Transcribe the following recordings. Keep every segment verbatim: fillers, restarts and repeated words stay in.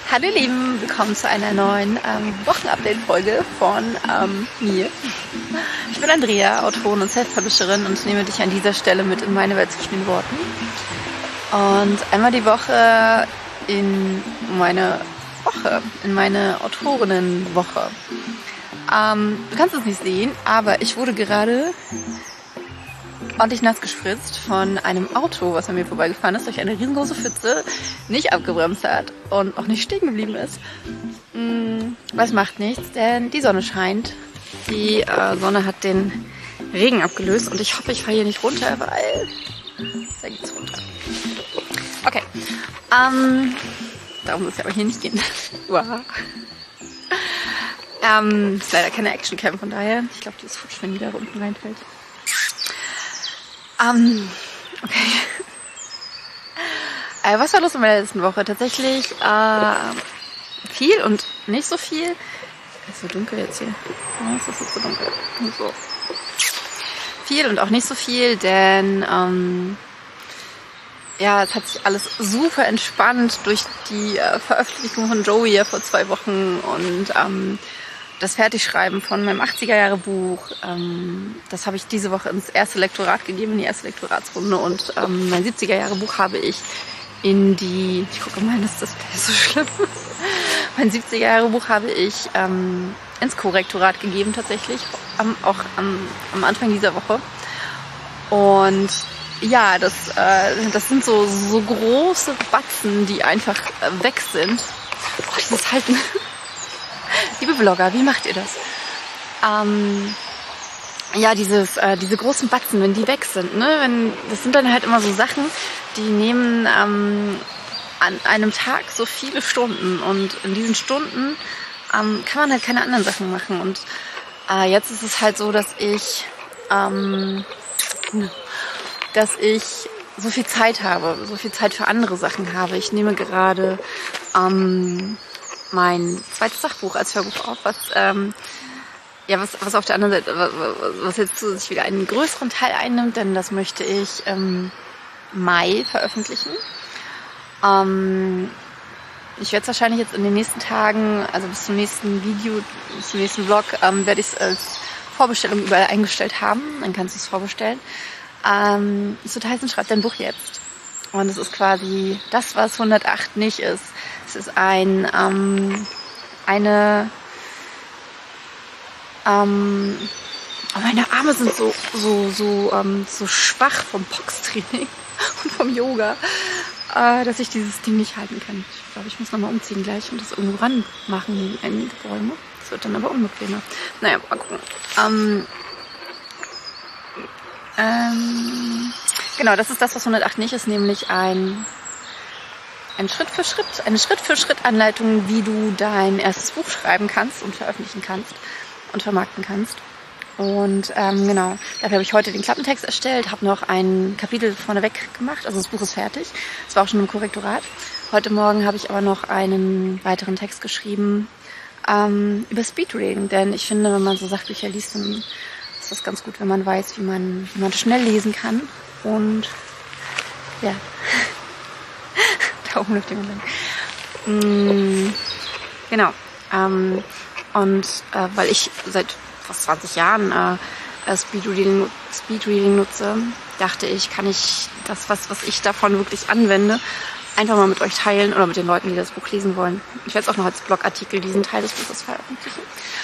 Hallo ihr Lieben, willkommen zu einer neuen ähm, Wochenupdate-Folge von ähm, mir. Ich bin Andrea, Autorin und Self-Publisherin und nehme dich an dieser Stelle mit in meine Welt zwischen den Worten. Und einmal die Woche in meine Woche, in meine Autorinnenwoche. Ähm, du kannst es nicht sehen, aber ich wurde gerade ordentlich nass gespritzt von einem Auto, was an mir vorbeigefahren ist, durch eine riesengroße Pfütze, nicht abgebremst hat und auch nicht stehen geblieben ist. Hm, was macht nichts, denn die Sonne scheint. Die äh, Sonne hat den Regen abgelöst und ich hoffe, ich falle hier nicht runter, weil da geht's runter. Okay, ähm, darum muss es ja aber hier nicht gehen. Wow. Ähm, ist leider keine Actioncam, von daher, ich glaube, die ist futsch, wenn die da unten reinfällt. Um, okay. äh, was war los in meiner letzten Woche? Tatsächlich äh, viel und nicht so viel. Ist so dunkel jetzt hier. Oh, es ist so dunkel. So. Viel und auch nicht so viel, denn ähm, ja, es hat sich alles super entspannt durch die äh, Veröffentlichung von Joey ja vor zwei Wochen und ähm, das Fertigschreiben von meinem achtziger-Jahre-Buch, ähm, das habe ich diese Woche ins erste Lektorat gegeben, in die erste Lektoratsrunde. Und ähm, mein siebziger-Jahre-Buch habe ich in die... Ich gucke mal, ist das so schlimm? Mein siebziger-Jahre-Buch habe ich ähm, ins Korrektorat gegeben tatsächlich, am, auch am, am Anfang dieser Woche. Und ja, das, äh, das sind so, so große Batzen, die einfach äh, weg sind. Oh, dieses Halten... Liebe Blogger, wie macht ihr das? Ähm, ja, dieses, äh, diese großen Batzen, wenn die weg sind, ne? Wenn, das sind dann halt immer so Sachen, die nehmen ähm, an einem Tag so viele Stunden und in diesen Stunden ähm, kann man halt keine anderen Sachen machen. Und äh, jetzt ist es halt so, dass ich, ähm, dass ich so viel Zeit habe, so viel Zeit für andere Sachen habe. Ich nehme gerade ähm, mein zweites Sachbuch als Hörbuch auf, was ähm, ja was was auf der anderen Seite was, was jetzt zusätzlich wieder einen größeren Teil einnimmt, denn das möchte ich im Mai veröffentlichen. Ähm, ich werde es wahrscheinlich jetzt in den nächsten Tagen, also bis zum nächsten Video, bis zum nächsten Vlog, ähm, werde ich es als Vorbestellung überall eingestellt haben. Dann kannst du es vorbestellen. Ähm, es wird heißen, schreib dein Buch jetzt. Und es ist quasi das, was hundertacht nicht ist. Es ist ein, ähm, eine, ähm, oh, meine Arme sind so, so, so, ähm, so schwach vom Boxtraining und vom Yoga, äh, dass ich dieses Ding nicht halten kann. Ich glaube, ich muss nochmal umziehen gleich und das irgendwo ran machen gegen einige Bäume. Das wird dann aber unbequemer. Naja, mal gucken. Ähm, ähm, genau, das ist das, was hundertacht nicht ist, nämlich ein Ein Schritt für Schritt, eine Schritt für Schritt Anleitung, wie du dein erstes Buch schreiben kannst und veröffentlichen kannst und vermarkten kannst. Und ähm, genau, dafür habe ich heute den Klappentext erstellt, habe noch ein Kapitel vorneweg gemacht, also das Buch ist fertig. Es war auch schon im Korrektorat. Heute Morgen habe ich aber noch einen weiteren Text geschrieben ähm, über Speedreading, denn ich finde, wenn man so Sachbücher liest, dann ist das ganz gut, wenn man weiß, wie man, wie man schnell lesen kann. Und ja... Oben läuft jemand lang. Mm, genau. Ähm, und äh, weil ich seit fast zwanzig Jahren äh, Speedreading, Speedreading nutze, dachte ich, kann ich das, was, was ich davon wirklich anwende, einfach mal mit euch teilen oder mit den Leuten, die das Buch lesen wollen. Ich werde es auch noch als Blogartikel diesen Teil des Buches veröffentlichen.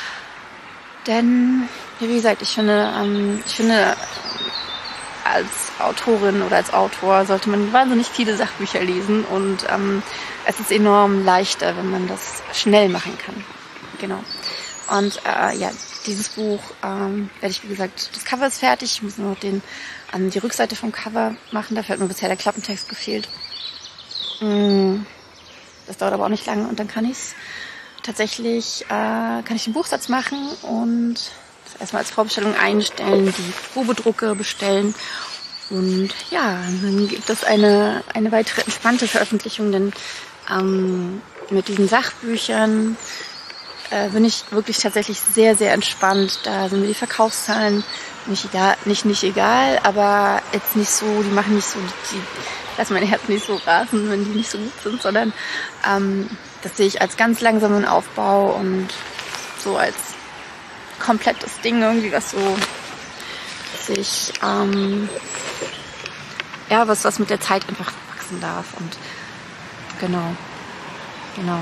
Denn, ja, wie gesagt, ich finde, ähm, ich finde, als Autorin oder als Autor sollte man wahnsinnig viele Sachbücher lesen und ähm, es ist enorm leichter, wenn man das schnell machen kann. Genau. Und äh, ja, dieses Buch ähm, werde ich, wie gesagt, das Cover ist fertig. Ich muss nur noch den, ähm, die Rückseite vom Cover machen. Dafür hat mir bisher der Klappentext gefehlt. Mm, das dauert aber auch nicht lange und dann kann ich es tatsächlich, äh, kann ich den Buchsatz machen und erstmal als Vorbestellung einstellen, die Probedrucke bestellen und ja, dann gibt es eine, eine weitere entspannte Veröffentlichung, denn ähm, mit diesen Sachbüchern äh, bin ich wirklich tatsächlich sehr, sehr entspannt. Da sind mir die Verkaufszahlen nicht egal, nicht, nicht egal, aber jetzt nicht so, die machen nicht so die, lasse mein Herz nicht so rasen, wenn die nicht so gut sind, sondern ähm, das sehe ich als ganz langsamen Aufbau und so als komplettes Ding irgendwie, was so sich, ähm, ja, was, was mit der Zeit einfach wachsen darf und genau, genau.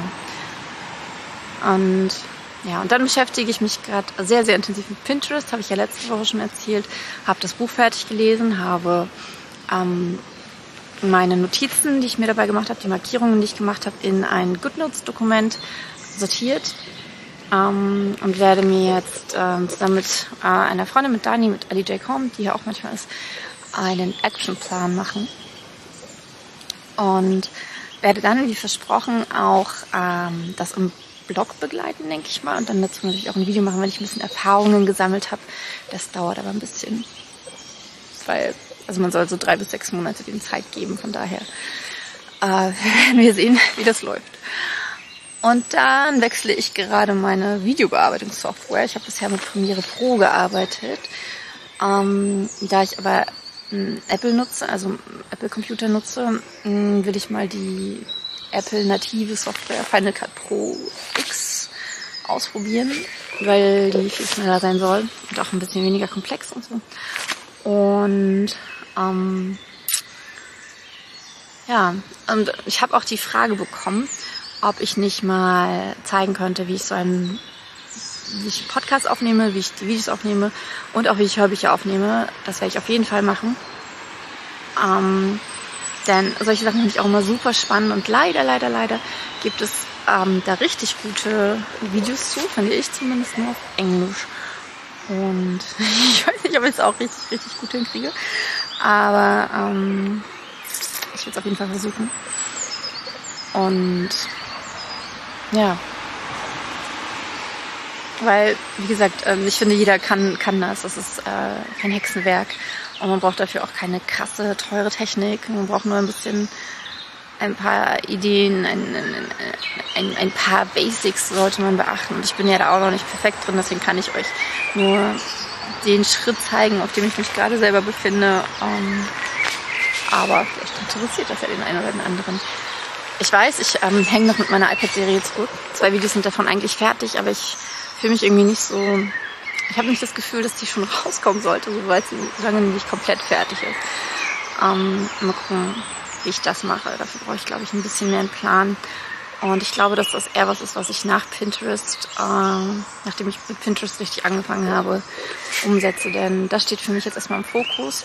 Und ja, und dann beschäftige ich mich gerade sehr, sehr intensiv mit Pinterest, habe ich ja letzte Woche schon erzählt, habe das Buch fertig gelesen, habe ähm, meine Notizen, die ich mir dabei gemacht habe, die Markierungen, die ich gemacht habe, in ein GoodNotes-Dokument sortiert ähm, und werde mir jetzt ähm, zusammen mit äh, einer Freundin, mit Dani, mit Ali J. Com, die hier auch manchmal ist, einen Actionplan machen und werde dann, wie versprochen, auch ähm, das im Blog begleiten, denke ich mal. Und dann dazu natürlich auch ein Video machen, wenn ich ein bisschen Erfahrungen gesammelt habe. Das dauert aber ein bisschen. Weil, also man soll so drei bis sechs Monate dem Zeit geben. Von daher äh, werden wir sehen, wie das läuft. Und dann wechsle ich gerade meine Videobearbeitungssoftware. Ich habe bisher mit Premiere Pro gearbeitet. Ähm, da ich aber ähm, Apple nutze, also Apple Computer nutze, ähm, will ich mal die Apple native Software Final Cut Pro X ausprobieren, weil die viel schneller sein soll und auch ein bisschen weniger komplex und so. Und ähm, ja, und ich habe auch die Frage bekommen, ob ich nicht mal zeigen könnte, wie ich so einen, wie ich Podcasts aufnehme, wie ich die Videos aufnehme und auch wie ich Hörbücher aufnehme. Das werde ich auf jeden Fall machen. Ähm, Denn solche Sachen finde ich auch immer super spannend und leider, leider, leider gibt es ähm, da richtig gute Videos zu, finde ich zumindest nur auf Englisch. Und ich weiß nicht, ob ich es auch richtig, richtig gut hinkriege, aber ähm, ich will es auf jeden Fall versuchen. Und ja, weil, wie gesagt, ähm, ich finde, jeder kann, kann das. Das ist äh, kein Hexenwerk. Und man braucht dafür auch keine krasse, teure Technik. Man braucht nur ein bisschen, ein paar Ideen, ein, ein, ein, ein paar Basics sollte man beachten. Und ich bin ja da auch noch nicht perfekt drin, deswegen kann ich euch nur den Schritt zeigen, auf dem ich mich gerade selber befinde. Ähm, aber vielleicht interessiert das ja den einen oder den anderen. Ich weiß, ich ähm, hänge noch mit meiner iPad-Serie zurück. Zwei Videos sind davon eigentlich fertig, aber ich fühle mich irgendwie nicht so... Ich habe nicht das Gefühl, dass die schon rauskommen sollte, so weil sie lange nicht komplett fertig ist. Ähm, mal gucken, wie ich das mache. Dafür brauche ich, glaube ich, ein bisschen mehr einen Plan. Und ich glaube, dass das eher was ist, was ich nach Pinterest, äh, nachdem ich mit Pinterest richtig angefangen habe, umsetze. Denn das steht für mich jetzt erstmal im Fokus.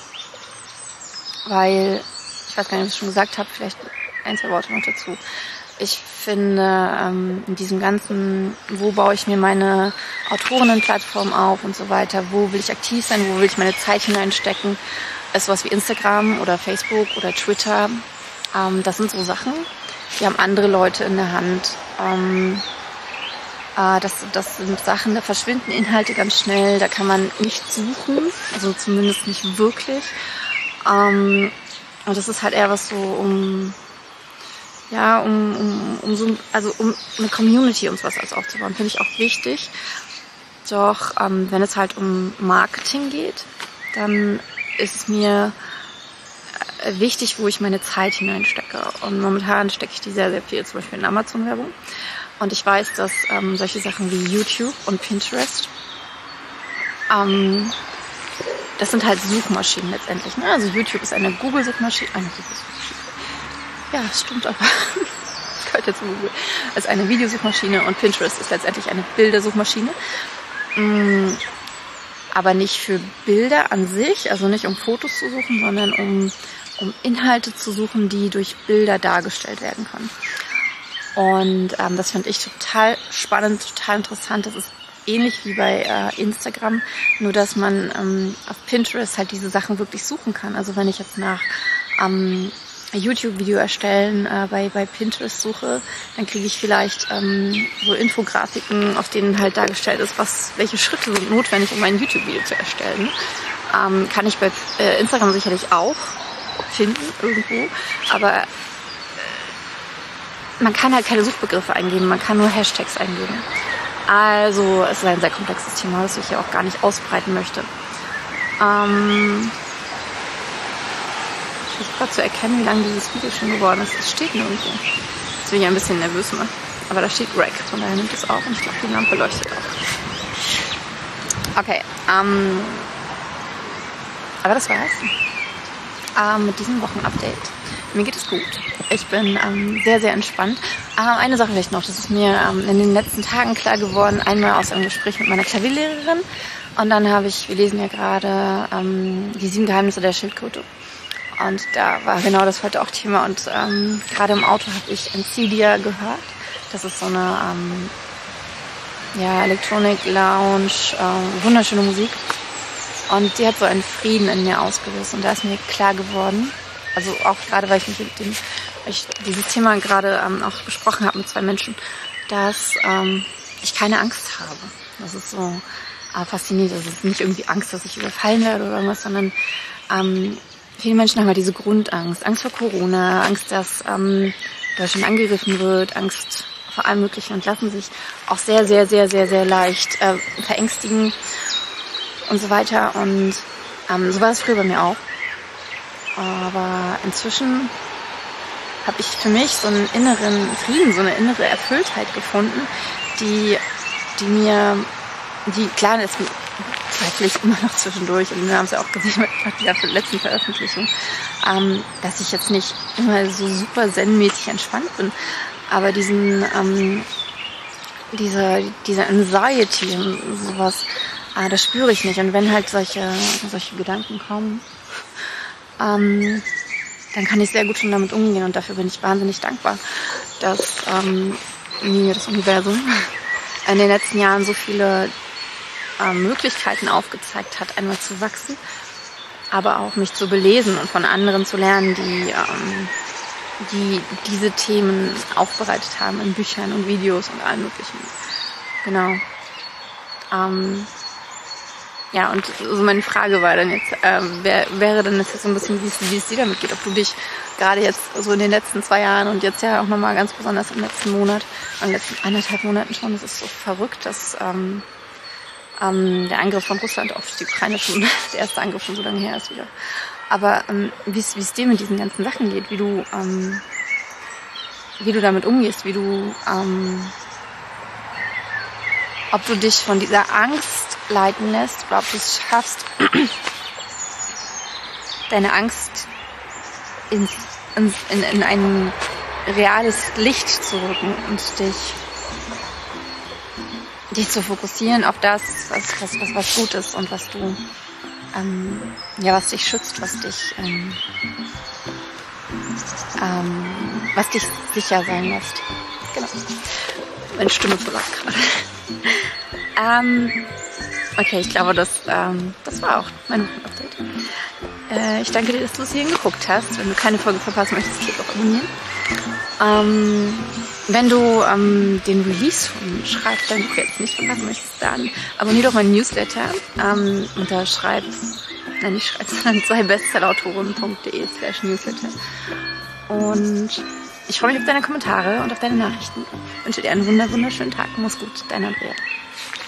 Weil, ich weiß gar nicht, ob ich es schon gesagt habe, vielleicht ein, zwei Worte noch dazu. Ich finde, ähm, in diesem ganzen, wo baue ich mir meine Autorinnenplattform auf und so weiter, wo will ich aktiv sein, wo will ich meine Zeit hineinstecken, ist sowas wie Instagram oder Facebook oder Twitter. Ähm, das sind so Sachen, die haben andere Leute in der Hand. Ähm, äh, das, das sind Sachen, da verschwinden Inhalte ganz schnell, da kann man nicht suchen, also zumindest nicht wirklich. Ähm, und das ist halt eher was so um... Ja, um, um, um so, also um eine Community, um sowas aufzubauen, finde ich auch wichtig. Doch ähm, wenn es halt um Marketing geht, dann ist es mir äh, wichtig, wo ich meine Zeit hineinstecke. Und momentan stecke ich die sehr, sehr viel, zum Beispiel in Amazon-Werbung. Und ich weiß, dass ähm, solche Sachen wie YouTube und Pinterest, ähm, das sind halt Suchmaschinen letztendlich. Ne? Also YouTube ist eine Google-Suchmaschine, eine Google-Suchmaschine. Ja, stimmt aber. Das gehört ja zu Google. Es ist eine Videosuchmaschine und Pinterest ist letztendlich eine Bildersuchmaschine. Aber nicht für Bilder an sich, also nicht um Fotos zu suchen, sondern um, um Inhalte zu suchen, die durch Bilder dargestellt werden können. Und ähm, das finde ich total spannend, total interessant. Das ist ähnlich wie bei äh, Instagram, nur dass man ähm, auf Pinterest halt diese Sachen wirklich suchen kann. Also wenn ich jetzt nach ähm, YouTube-Video erstellen äh, bei, bei Pinterest suche, dann kriege ich vielleicht ähm, so Infografiken, auf denen halt dargestellt ist, was, welche Schritte sind notwendig, um ein YouTube-Video zu erstellen. Ähm, kann ich bei äh, Instagram sicherlich auch finden, irgendwo, aber äh, man kann halt keine Suchbegriffe eingeben, man kann nur Hashtags eingeben. Also es ist ein sehr komplexes Thema, das ich hier auch gar nicht ausbreiten möchte. Ähm... versuche gerade zu erkennen, wie lange dieses Video schon geworden ist. Es steht nirgendwo. Das bin ich ein bisschen nervös macht. Aber da steht Rack, von daher nimmt es auf und ich glaube, die Lampe leuchtet auch. Okay, ähm, aber das war's ähm, mit diesem Wochenupdate. Mir geht es gut. Ich bin ähm, sehr, sehr entspannt. Ähm, eine Sache vielleicht noch, das ist mir ähm, in den letzten Tagen klar geworden, einmal aus einem Gespräch mit meiner Klavierlehrerin und dann habe ich, wir lesen ja gerade ähm, die sieben Geheimnisse der Schildkröte. Und da war genau das heute auch Thema und ähm, gerade im Auto habe ich Encidia gehört. Das ist so eine ähm, ja, Electronic Lounge, äh, wunderschöne Musik. Und die hat so einen Frieden in mir ausgelöst. Und da ist mir klar geworden, also auch gerade, weil ich mich mit dem, weil ich dieses Thema gerade ähm, auch besprochen habe mit zwei Menschen, dass ähm, ich keine Angst habe. Das ist so äh, faszinierend. Das ist nicht irgendwie Angst, dass ich überfallen werde oder irgendwas, sondern ähm, viele Menschen haben ja diese Grundangst. Angst vor Corona, Angst, dass ähm, Deutschland angegriffen wird, Angst vor allem Möglichen und lassen sich auch sehr, sehr, sehr, sehr, sehr leicht äh, verängstigen und so weiter. Und ähm, so war es früher bei mir auch. Aber inzwischen habe ich für mich so einen inneren Frieden, so eine innere Erfülltheit gefunden, die, die mir, die klar ist, zweifle ich immer noch zwischendurch und wir haben es ja auch gesehen mit der letzten Veröffentlichung, ähm, dass ich jetzt nicht immer so super zen-mäßig entspannt bin, aber diesen, ähm, diese, diese Anxiety und sowas, äh, das spüre ich nicht. Und wenn halt solche, solche Gedanken kommen, ähm, dann kann ich sehr gut schon damit umgehen und dafür bin ich wahnsinnig dankbar, dass ähm, mir das Universum in den letzten Jahren so viele ähm, Möglichkeiten aufgezeigt hat, einmal zu wachsen, aber auch mich zu belesen und von anderen zu lernen, die ähm, die diese Themen aufbereitet haben in Büchern und Videos und allem Möglichen. Genau. Ähm, ja, und so meine Frage war dann jetzt, äh, wär, wäre dann jetzt so ein bisschen, wie es, wie es dir damit geht, ob du dich gerade jetzt so in den letzten zwei Jahren und jetzt ja auch nochmal ganz besonders im letzten Monat, in den letzten anderthalb Monaten schon, das ist so verrückt, dass ähm, ähm, der Angriff von Russland auf die Ukraine schon, der erste Angriff schon so lange her ist wieder. Aber ähm, wie es dir mit diesen ganzen Sachen geht, wie du ähm, wie du damit umgehst, wie du ähm, ob du dich von dieser Angst leiten lässt oder ob du es schaffst, deine Angst ins, ins, in, in ein reales Licht zu rücken und dich dich zu fokussieren auf das, was, was, was, was gut ist und was du Ähm, ja, was dich schützt, was dich, ähm, ähm, was dich sicher sein lässt. Genau. Meine Stimme versagt gerade. ähm, okay, ich glaube, das, ähm, das war auch mein Update. Äh, ich danke dir, dass du es hierhin geguckt hast. Wenn du keine Folge verpassen möchtest, klick auf Abonnieren. Ähm, wenn du ähm, den Release von Schreibdein jetzt nicht verpassen möchtest, dann abonniere doch meinen Newsletter ähm, unter schreib, nein nicht schreib, sondern sei bestsellerautoren punkt de slash newsletter. Und ich freue mich auf deine Kommentare und auf deine Nachrichten. Ich wünsche dir einen wunder wunderschönen Tag. Mach's gut, dein Andrea.